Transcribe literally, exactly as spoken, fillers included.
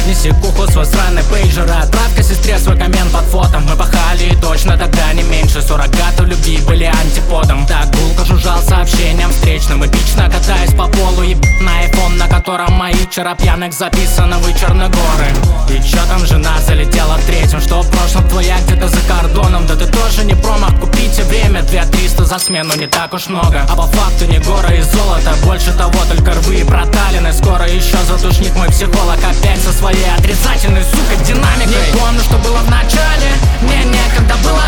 Неси куху свой сраный пейджер, отправь-ка сестре свой коммент под фото. Мы пахали и точно тогда не меньше. Суррогаты любви были антиподом. Так гулко жужжал сообщением встречным, эпично катаясь по полу, еб на айфон, на котором мои вчера пьяных записаны вы Черногоры. И чё там жена залетела третьим, что в прошлом твоя где-то за кордоном. Да ты тоже не промах, купите время, две триста за смену не так уж много. А по факту не гора и золото, больше того только рвы и проталины. Скоро еще задушник мой психолог опять со своей отрицательной, сука, динамикой. Не помню, что было в начале, мне некогда было